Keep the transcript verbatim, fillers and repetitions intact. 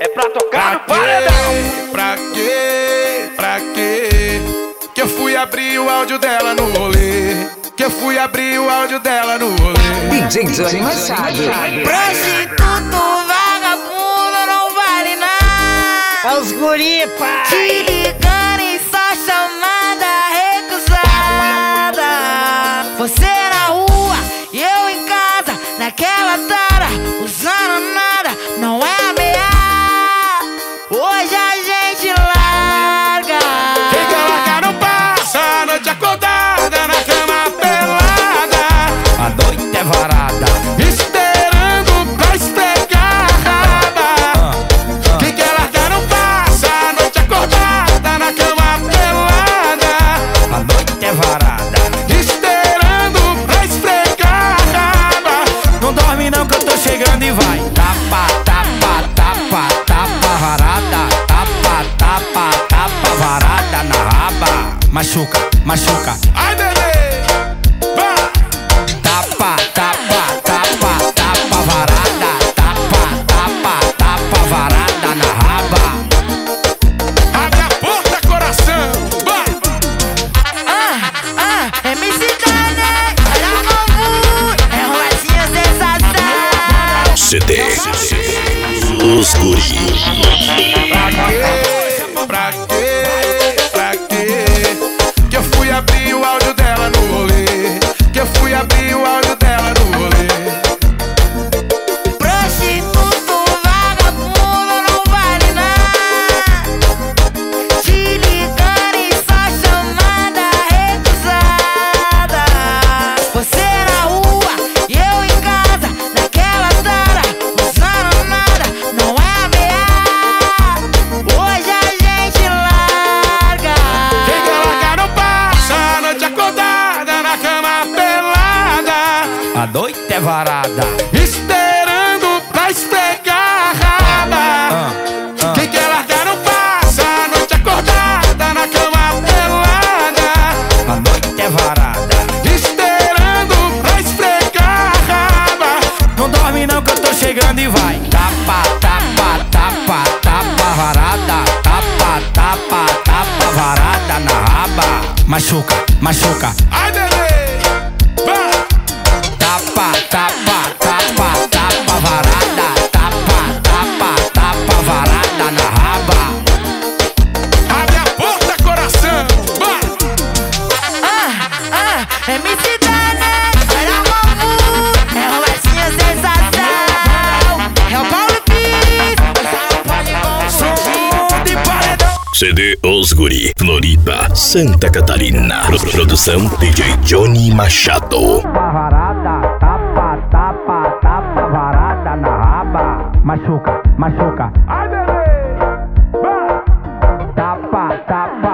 é pra tocar no paredão. Pra quê? Pra quê? Que eu fui abrir o áudio dela no rolê. Que eu fui abrir o áudio dela no rolê. D J Johnny Machado. Prostituto, vagabundo, não vale nada. É os guri, pai. Te ligando em só chamada recusada. Você na rua e eu em casa, naquela tara, usando nada, não é ameaça. Hoje a gente larga. Quem quer largar não passa a noite acordada na cama pelada. A noite é varada, esperando pra esfregar a raba. Quem quer largar não passa a noite acordada na cama pelada. a noite é varada. Esperando pra esfregar a raba. Não dorme não que eu tô chegando e vai. Tapa, tapa, tapa, tapa varada. Tapa, tapa, tapa varada na raba. Machuca, machuca. Ai, bebê, vai. Tapa, tapa, tapa, tapa varada. Tapa, tapa, tapa varada na raba. Abre a porta, coração, vai. Ah, ah, M C Dane, olha o novo, é Rosinha sensação. C D Os Guri. Pra quê? Pra quê? Pra quê? Que eu fui abrir o áudio dela no rolê. Que eu fui abrir o áudio dela no rolê. Prostituto, vagabundo, não vale nada. Te ligando em só chamada recusada. Você na rua e eu em casa, naquela tara, usando nada, não é ameaça. Hoje a gente larga. Quem quer largar não passa a noite acordada na cama pelada. A noite é varada. Esperando pra esfregar a raba. Quem quer largar não passa a noite acordada na cama pelada. A noite é varada. Esperando pra esfregar a raba. Não dorme não que eu tô chegando e vai. Tapa, tapa, tapa, tapa varada. Tapa, tapa, tapa varada na raba. Machuca, machuca. Ai, bebê, vai. Tapa, tapa, tapa, tapa varada. Tapa, tapa, tapa varada na raba. Abre a porta, coração, vai. Ah, ah, M C Dane, olha o novo, é Rosinha sensação. É o Paulo Pires, só pode confundir. De paredão. C D Os Guri. Floripa, Santa Catarina. Pro- Produção D J Johnny Machado. Varada, tapa, tapa, tapa varada na raba. Machuca, machuca. Ai, bebê, vai. Tapa, tapa,